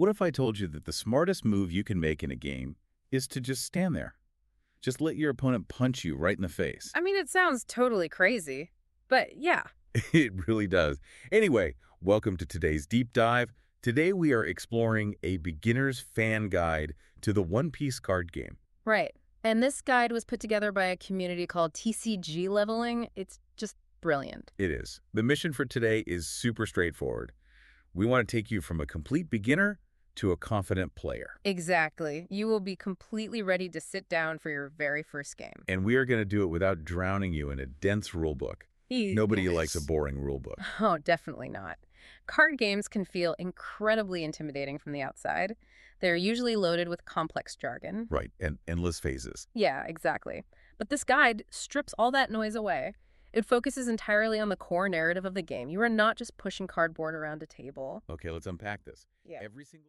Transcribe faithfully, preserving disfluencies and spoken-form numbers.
What if I told you that the smartest move you can make in a game is to just stand there? Just let your opponent punch you right in the face. I mean, it sounds totally crazy, but yeah. It really does. Anyway, welcome to today's deep dive. Today we are exploring a beginner's fan guide to the One Piece card game. Right. And this guide was put together by a community called T C G Leveling. It's just brilliant. It is. The mission for today is super straightforward. We want to take you from a complete beginner to a confident player. Exactly. You will be completely ready to sit down for your very first game. And we are going to do it without drowning you in a dense rule book. Nobody likes a Yes. boring rule book. Oh, definitely not. Card games can feel incredibly intimidating from the outside. They're usually loaded with complex jargon. Right, and endless phases. Yeah, exactly. But this guide strips all that noise away. It focuses entirely on the core narrative of the game. You are not just pushing cardboard around a table. Okay, let's unpack this. Yeah. Every single